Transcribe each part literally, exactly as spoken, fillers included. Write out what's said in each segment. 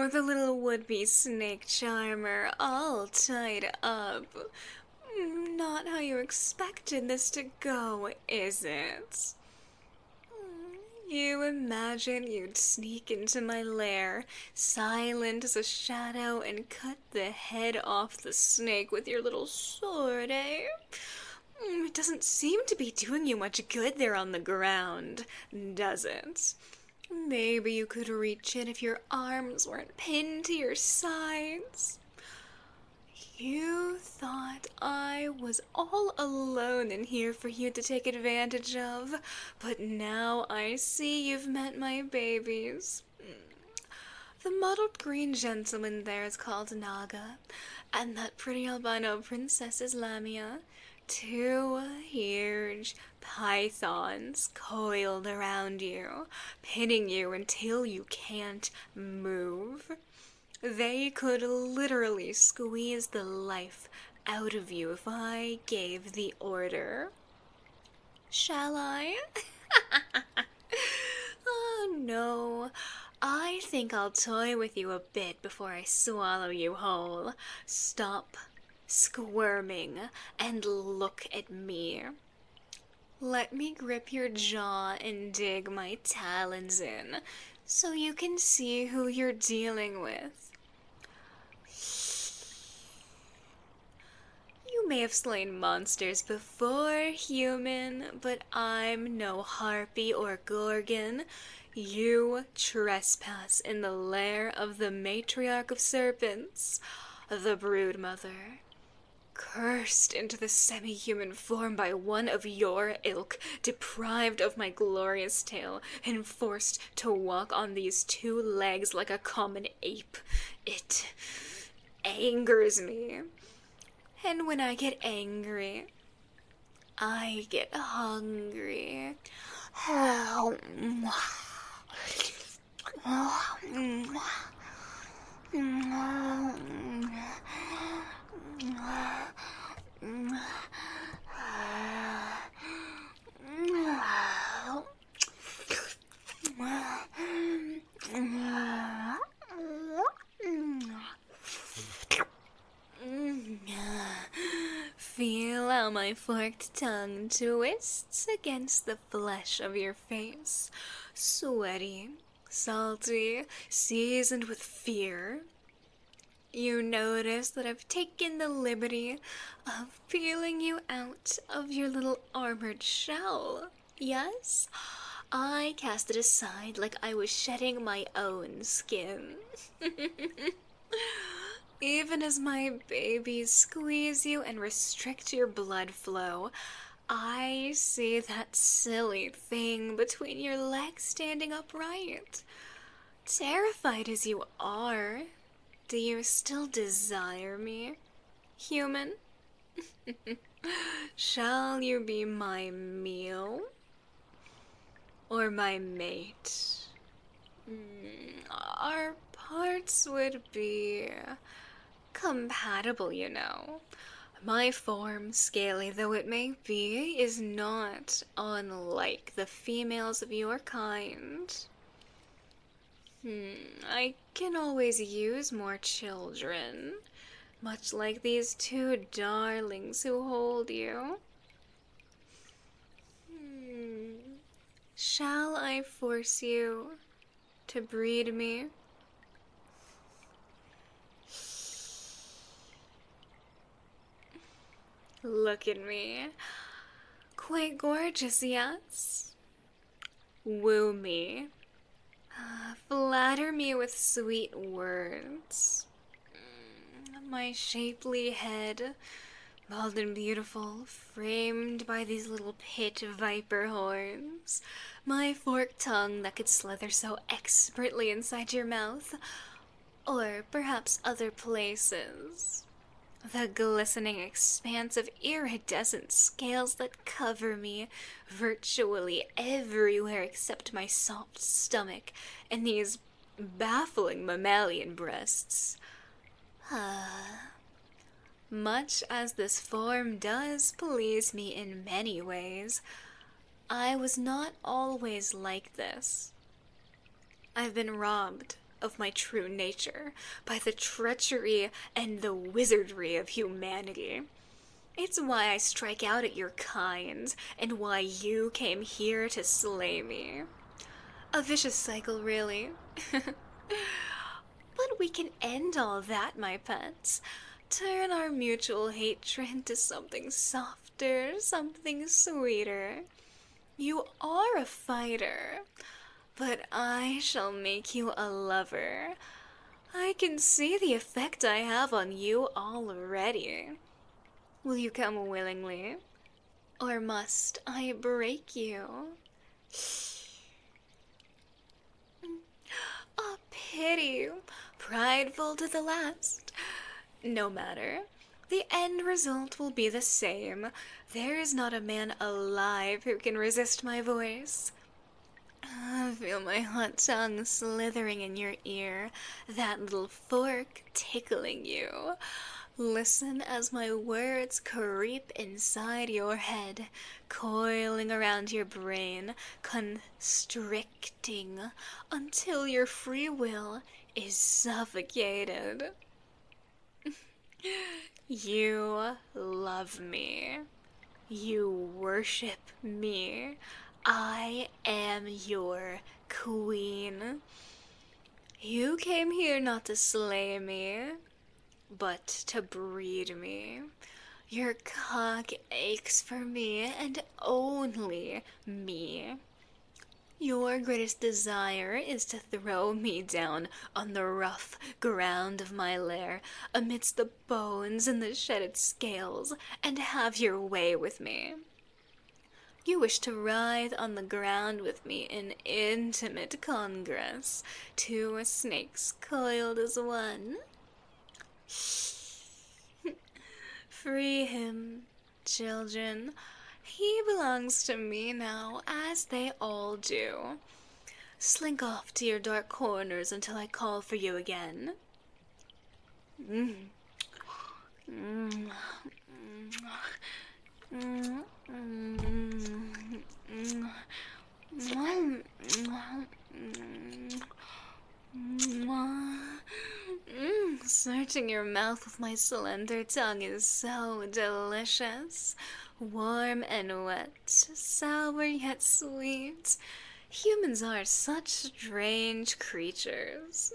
Oh, the little would-be snake charmer, all tied up. Mm, Not how you expected this to go, is it? Mm, You imagine you'd sneak into my lair, silent as a shadow, and cut the head off the snake with your little sword, eh? Mm, It doesn't seem to be doing you much good there on the ground, does it? Maybe you could reach it if your arms weren't pinned to your sides. You thought I was all alone in here for you to take advantage of, but now I see you've met my babies. The mottled green gentleman there is called Naga, and that pretty albino princess is Lamia. Two huge pythons coiled around you, pinning you until you can't move. They could literally squeeze the life out of you if I gave the order. Shall I? Oh no. I think I'll toy with you a bit before I swallow you whole. Stop squirming and look at me. Let me grip your jaw and dig my talons in so you can see who you're dealing with. You may have slain monsters before, human, but I'm no harpy or gorgon. You trespass in the lair of the matriarch of serpents, the broodmother. Cursed into the semi-human form by one of your ilk, deprived of my glorious tail, and forced to walk on these two legs like a common ape. It angers me. And when I get angry, I get hungry. Feel how my forked tongue twists against the flesh of your face. Sweaty, salty, seasoned with fear. You notice that I've taken the liberty of peeling you out of your little armored shell. Yes? I cast it aside like I was shedding my own skin. Even as my babies squeeze you and restrict your blood flow, I see that silly thing between your legs standing upright. Terrified as you are, do you still desire me, human? Shall you be my meal? Or my mate? Mm, Our parts would be compatible, you know. My form, scaly though it may be, is not unlike the females of your kind. Hmm, I can always use more children, much like these two darlings who hold you. Hmm, shall I force you to breed me? Look at me. Quite gorgeous, yes? Woo me. Uh, Flatter me with sweet words. Mm, My shapely head, bald and beautiful, framed by these little pit viper horns. My forked tongue that could slither so expertly inside your mouth. Or perhaps other places. The glistening expanse of iridescent scales that cover me virtually everywhere except my soft stomach and these baffling mammalian breasts. Ah. Much as this form does please me in many ways, I was not always like this. I've been robbed of my true nature by the treachery and the wizardry of humanity. It's why I strike out at your kind, and why you came here to slay me. A vicious cycle, really. But we can end all that, my pets. Turn our mutual hatred into something softer, something sweeter. You are a fighter, but I shall make you a lover. I can see the effect I have on you already. Will you come willingly? Or must I break you? A pity, prideful to the last. No matter. The end result will be the same. There is not a man alive who can resist my voice. I feel my hot tongue slithering in your ear, that little fork tickling you. Listen as my words creep inside your head, coiling around your brain, constricting, until your free will is suffocated. You love me. You worship me. I am your queen. You came here not to slay me, but to breed me. Your cock aches for me, and only me. Your greatest desire is to throw me down on the rough ground of my lair, amidst the bones and the shedded scales, and have your way with me. You wish to writhe on the ground with me in intimate congress, two snakes coiled as one. Free him, children. He belongs to me now, as they all do. Slink off to your dark corners until I call for you again. Mm. Mm. Mm. Mm. Mm. Mm. Searching your mouth with my slender tongue is so delicious. Warm and wet, sour yet sweet. Humans are such strange creatures.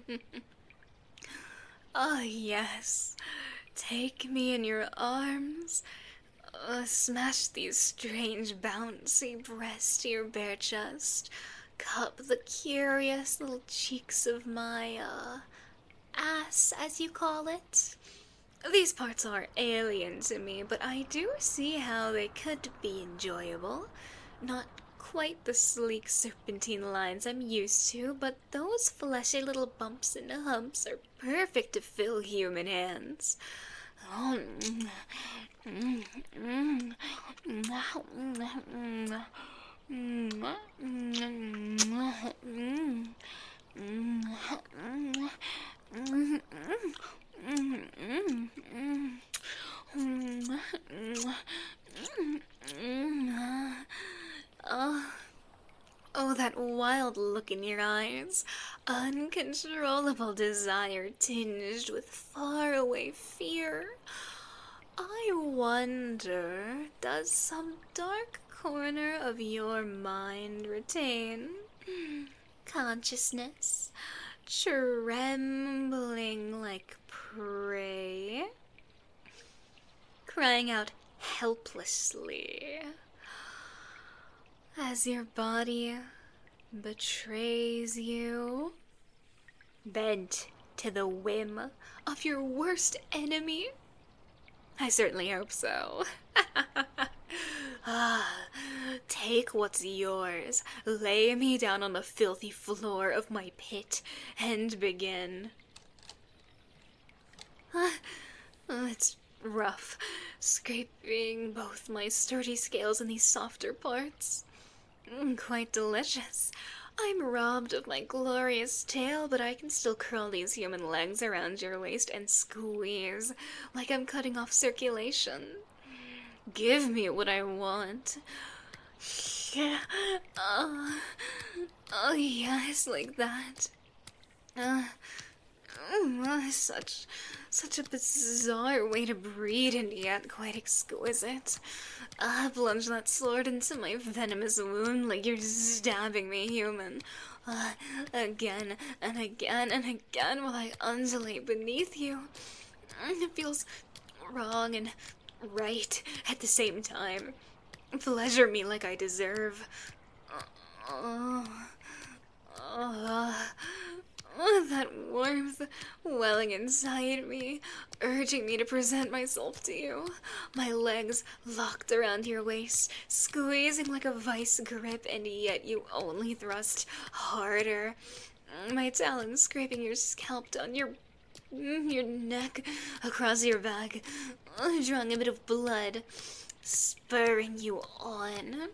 Oh, yes. Take me in your arms. Uh, smash these strange, bouncy breasts to your bare chest. Cup the curious little cheeks of my, uh, ass, as you call it. These parts are alien to me, but I do see how they could be enjoyable. Not quite the sleek serpentine lines I'm used to, but those fleshy little bumps and humps are perfect to fill human hands. Oh, mm, mm, mm, Oh, oh, that wild look in your eyes. Uncontrollable desire tinged with faraway fear. I wonder, does some dark corner of your mind retain consciousness, trembling like prey, crying out helplessly as your body betrays you, bent to the whim of your worst enemy? I certainly hope so. Ah, take what's yours, lay me down on the filthy floor of my pit, and begin. Ah, it's rough, scraping both my sturdy scales and these softer parts. Mm, quite delicious. I'm robbed of my glorious tail, but I can still curl these human legs around your waist and squeeze like I'm cutting off circulation. Give me what I want. Yeah. Oh, oh yes, like that. Uh, mm, such, such a bizarre way to breed and yet quite exquisite. Uh, plunge that sword into my venomous wound like you're stabbing me, human. Uh, again and again and again while I undulate beneath you. It feels wrong and right at the same time. Pleasure me like I deserve. Oh, oh, oh, that warmth welling inside me, urging me to present myself to you. My legs locked around your waist, squeezing like a vice grip, and yet you only thrust harder. My talons scraping your scalp down your your neck, across your back, drawing a bit of blood, spurring you on.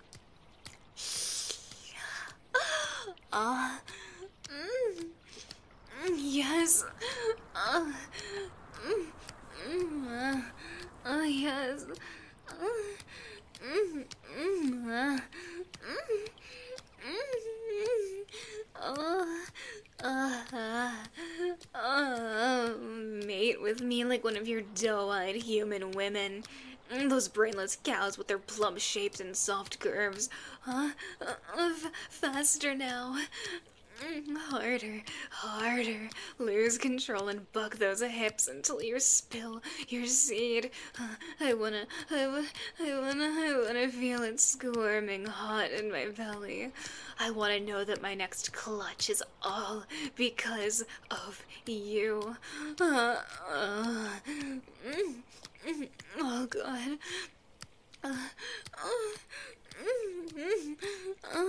Ah, uh, mm, yes. Uh, mm, mm, uh, uh, yes. Uh, mm, mm, uh, mm, mm, oh, uh, uh, uh, mate with me like one of your doe-eyed human women. Those brainless cows with their plump shapes and soft curves. Huh? Uh, uh, faster now. Harder, harder. Lose control and buck those hips until you spill your seed. Uh, I wanna, I, wa- I wanna, I wanna feel it squirming hot in my belly. I wanna know that my next clutch is all because of you. Uh, uh, mm. Oh God. Uh, uh, mm, uh,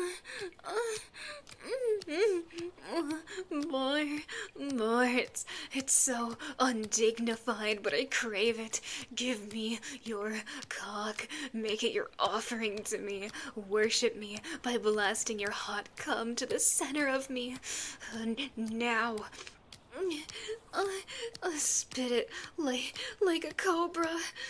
uh, mm, more, more. It's, it's so undignified, but I crave it. Give me your cock. Make it your offering to me. Worship me by blasting your hot cum to the center of me. Uh, now. Uh, uh, spit it like like a cobra.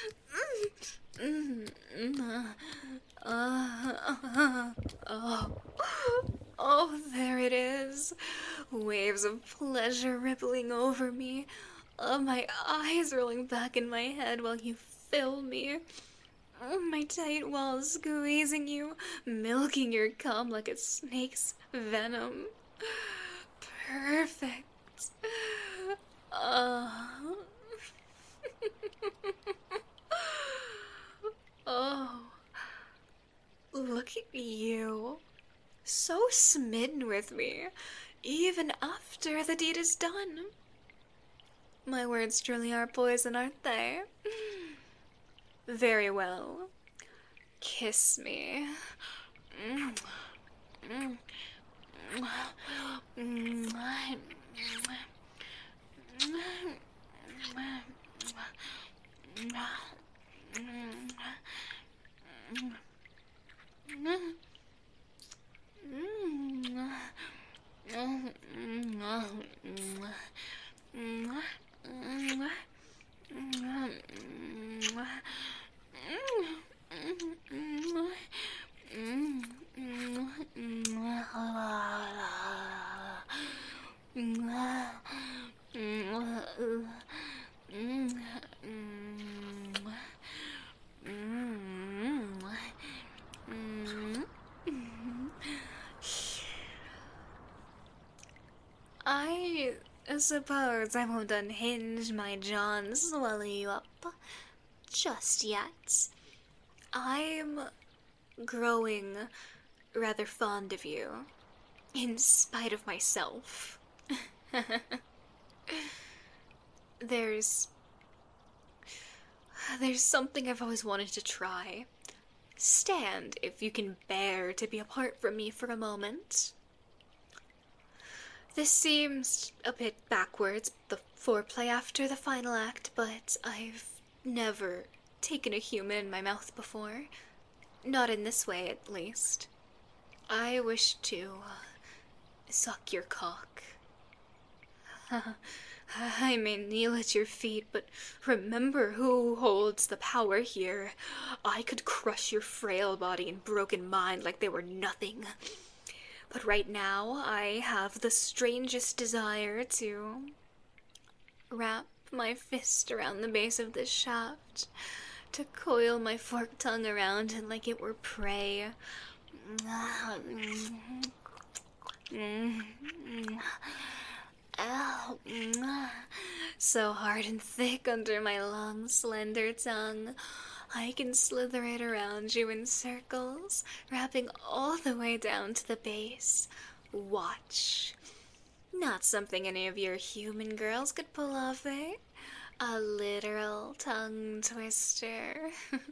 Mm, mm, mm, uh, uh, uh, oh, oh, there it is. Waves of pleasure rippling over me. Uh, my eyes rolling back in my head while you fill me. Oh, my tight walls squeezing you, milking your cum like a snake's venom. Perfect. Uh, oh, look at you. So smitten with me, even after the deed is done. My words truly are poison, aren't they? Very well. Kiss me. Mm. Mm. Mm. I suppose I won't unhinge my jaw and swallow you up just yet. I'm growing rather fond of you, in spite of myself. There's... There's something I've always wanted to try. Stand if you can bear to be apart from me for a moment. This seems a bit backwards, the foreplay after the final act, but I've never taken a human in my mouth before. Not in this way, at least. I wish to uh, suck your cock. I may kneel at your feet, but remember who holds the power here. I could crush your frail body and broken mind like they were nothing. But right now, I have the strangest desire to wrap my fist around the base of this shaft, to coil my forked tongue around it like it were prey. So hard and thick under my long, slender tongue, I can slither it around you in circles, wrapping all the way down to the base. Watch. Not something any of your human girls could pull off, eh? A literal tongue twister.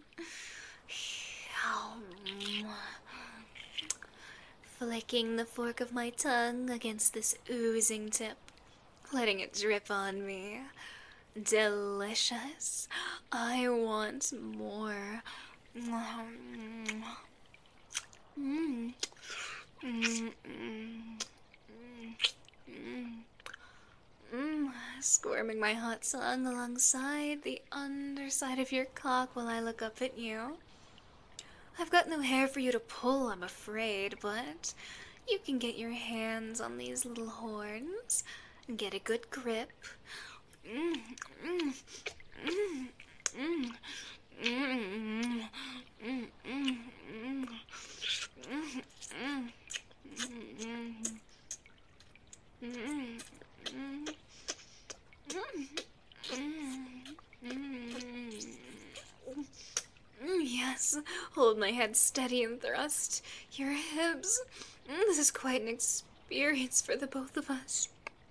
Flicking the fork of my tongue against this oozing tip, letting it drip on me. Delicious. I want more. Mm. Mm. Mm. Mm. Mm. Squirming my hot tongue alongside the underside of your cock while I look up at you. I've got no hair for you to pull, I'm afraid, but you can get your hands on these little horns and get a good grip. Mm, mm, mm, mm, mm, mm, mm, mm, mm, Yes, hold my head steady and thrust your hips. This is quite an experience for the both of us.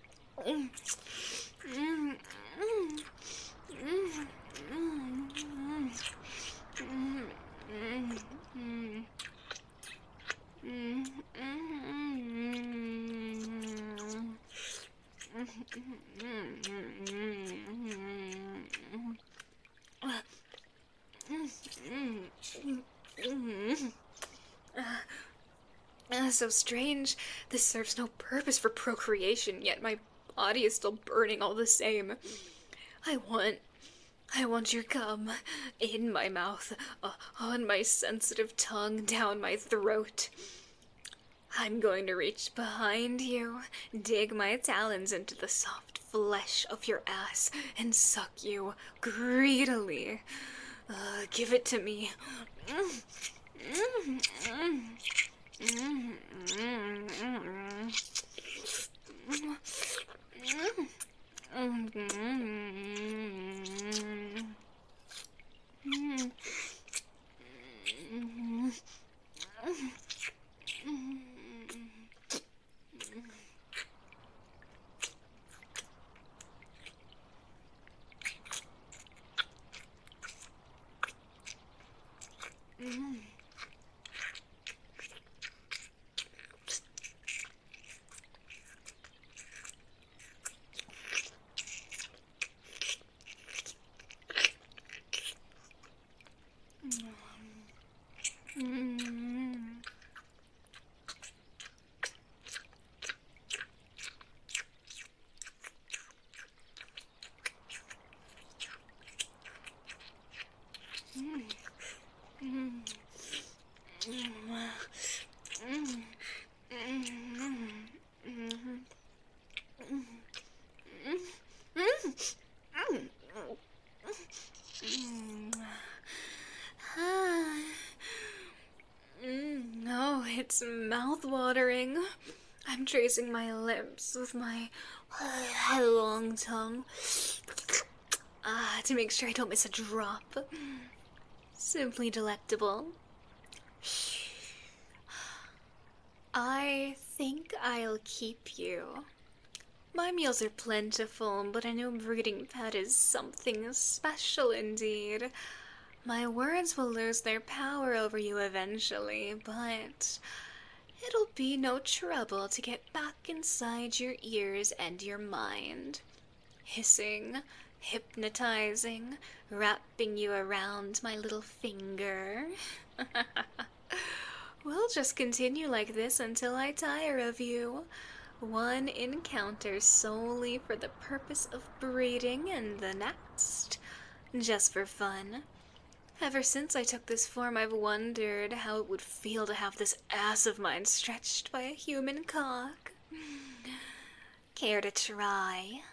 Uh, so strange. This serves no purpose for procreation, yet my body is still burning all the same. I want... I want your cum in my mouth, uh, on my sensitive tongue, down my throat. I'm going to reach behind you, dig my talons into the soft flesh of your ass, and suck you greedily. Uh, give it to me. Mm, mm, mm. Mm, mm, mm, mm. Mm, mm, mm. No, it's mouth-watering. I'm tracing my lips with my long tongue ah, to make sure I don't miss a drop. Simply delectable. I think I'll keep you. My meals are plentiful, but a new breeding pet is something special indeed. My words will lose their power over you eventually, but it'll be no trouble to get back inside your ears and your mind. Hissing, hypnotizing, wrapping you around my little finger. We'll just continue like this until I tire of you. One encounter solely for the purpose of breeding, and the next just for fun. Ever since I took this form, I've wondered how it would feel to have this ass of mine stretched by a human cock. Care to try?